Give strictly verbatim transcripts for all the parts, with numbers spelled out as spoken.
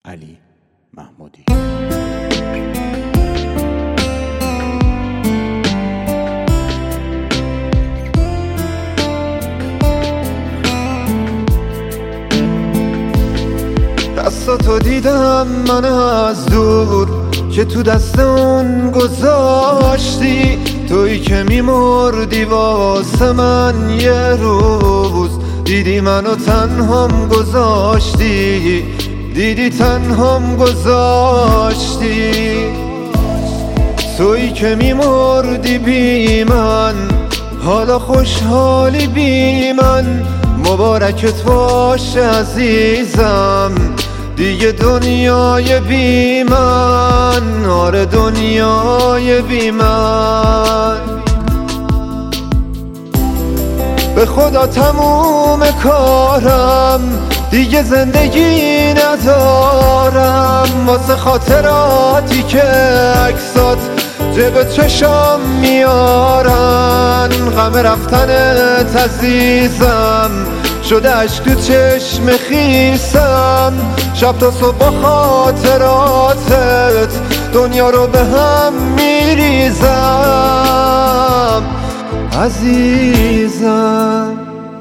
علی محمودی. دستاتو دیدم من از دور که تو دست اون گذاشتی، تویی که میمردی واسه من یه روز. دیدی منو تنهام گذاشتی، دیدی تنهام گذاشتی. تویی که میمردی بی من، حالا خوشحالی بی من. مبارکت باشه عزیزم، دیگه دنیای بی من، آره دنیای بی من. به خدا تموم کارم، دیگه زندگی ندارم. واسه خاطراتی که عکسات جب چشام میارن، غم رفتنت عزیزم شده عشق تو چشم خیسم. شب تا صبح با خاطراتت دنیا رو به هم میریزم عزیزم.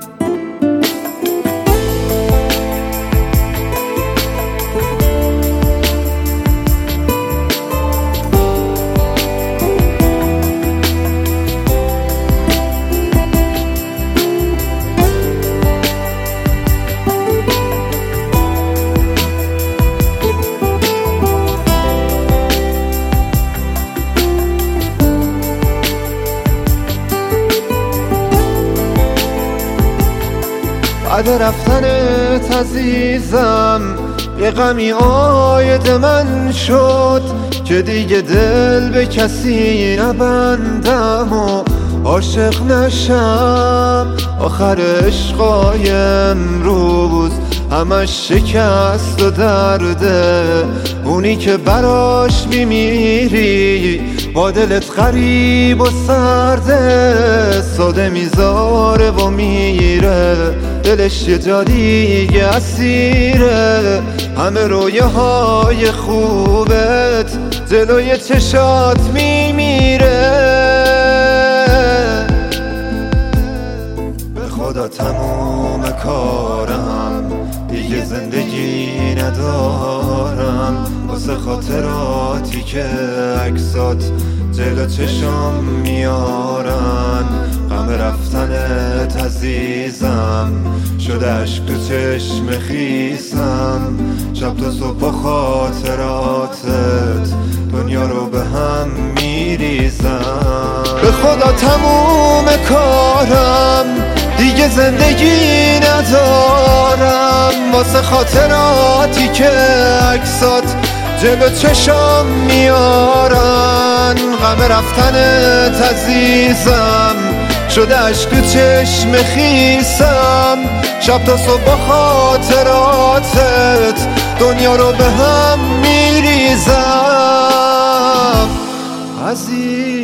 بعد رفتنت عزیزم یه غمی آید من شد، که دیگه دل به کسی نبندم و عاشق نشم. آخر عشقای امروز همش شکست و درده، اونی که براش میمیری با دلت غریب و سرده. ساده میذاره و میره، دلش یه جا دیگه اسیره. همه رویه های خوبت جلوی چشات میمیره. به خدا تموم کارم، دیگه زندگی ندارم. واسه خاطراتی که عکسات جلو چشم میارن، غم رفتنت عزیزم شده عشق تو چشم خیسم. شب تا صبح خاطراتت دنیا رو به هم میریزم. به خدا تموم کارم، دیگه زندگی ندارم. واسه خاطراتی که عکسات جلو چشم میارن، غم رفتنت عزیزم شده عشق تو چشم خیسم. شب تا صبح خاطراتت دنیا رو به هم میریزم عزیزم.